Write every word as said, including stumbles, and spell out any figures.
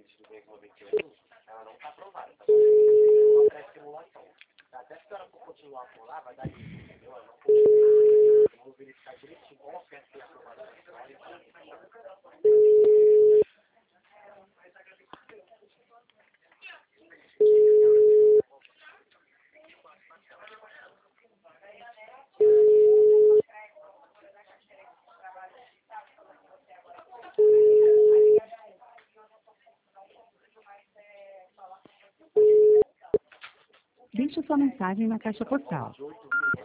de vírgula vinte e um, ela não está aprovada, tá? Não pré-simulação. Até se ela for continuar por lá, vai dar isso, entendeu? Ela não continua. Eu vou verificar direitinho qual oferta foi aprovada na história. Deixe sua mensagem na caixa postal.